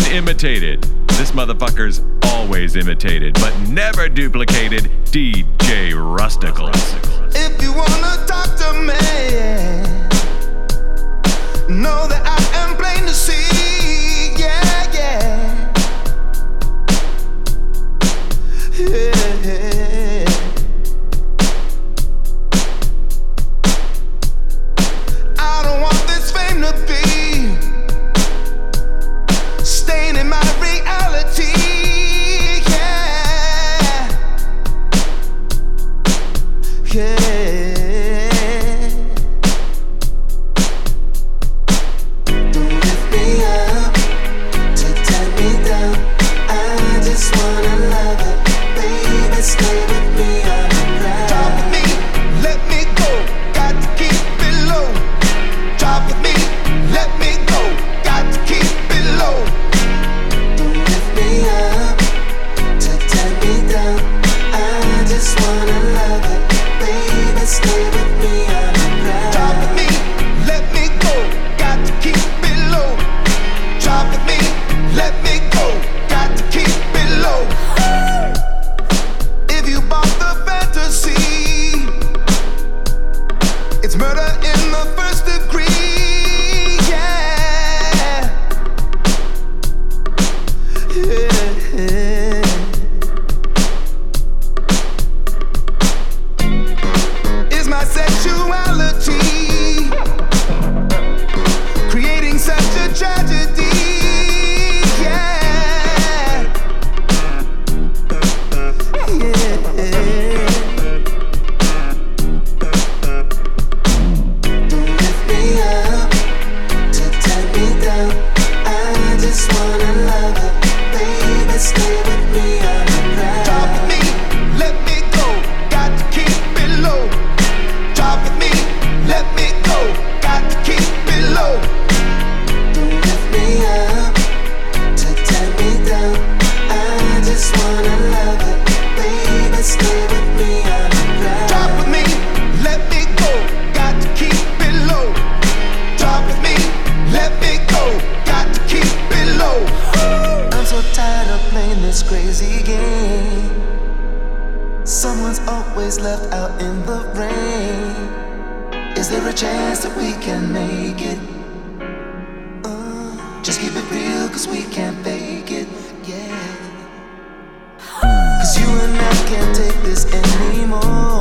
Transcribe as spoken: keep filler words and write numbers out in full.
imitated. This motherfucker's always imitated, but never duplicated. D J Rustical. If you wanna talk to me, know that I am plain to see. Yeah, yeah. Yeah. I don't want this fame to be staying in my reality. Yeah, yeah. Don't lift me up to tie me down. I just wanna love it, baby. Stay with me on the ground. Talk with me, let me go. Got to keep it low. Talk with me, let me go. Got to keep it low. Don't lift me up to tie me down. I just wanna love it, baby. Stay with me on the ground. Talk with me, let me go. Got to keep it low. Talk with me, let me go. Got to keep it low. If you bought the fantasy, it's murder in the first degree. Yeah, yeah. Is my sexuality creating such a tragedy? Yeah, yeah. Don't lift me up to tie me down. I just wanna love it, baby. Stay with me on the ground. Talk with me, let me go. Got to keep it low. Talk with me, let me go. Got to keep it low. Don't lift me up to tie me down. I just wanna love it, baby. Stay with me on the ground. Talk with me, let me go. Got to keep it low. Talk with me, let me go. Got to keep it low. I'm so tired of playing this crazy game. Someone's always left out in the rain. Is there a chance that we can make it? Uh, just keep it real, cause we can't fake it. Yeah. Cause you and I can't take this anymore.